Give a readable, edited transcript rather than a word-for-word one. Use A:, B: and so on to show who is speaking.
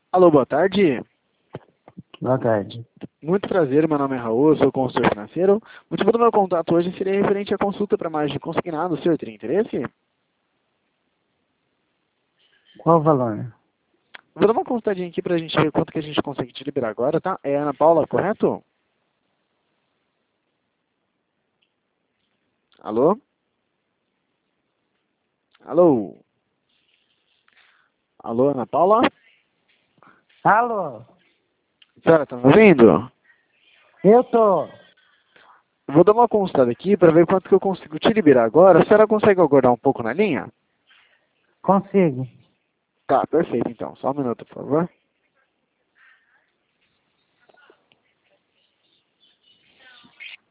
A: Alô, boa tarde.
B: Boa tarde.
A: Muito prazer, meu nome é Raul, eu sou consultor financeiro. O motivo do meu contato hoje seria referente à consulta para margem de consignado. O senhor teria interesse?
B: Qual o valor?
A: Vou dar uma consultadinha aqui para a gente ver quanto que a gente consegue te liberar agora, tá? É Ana Paula, correto? Alô? Alô? Alô, Ana Paula?
B: Alô?
A: Senhora, tá me ouvindo?
B: Eu tô.
A: Vou dar uma consultada aqui para ver quanto que eu consigo te liberar agora. A senhora consegue aguardar um pouco na linha?
B: Consigo.
A: Tá, perfeito então. Só um minuto, por favor.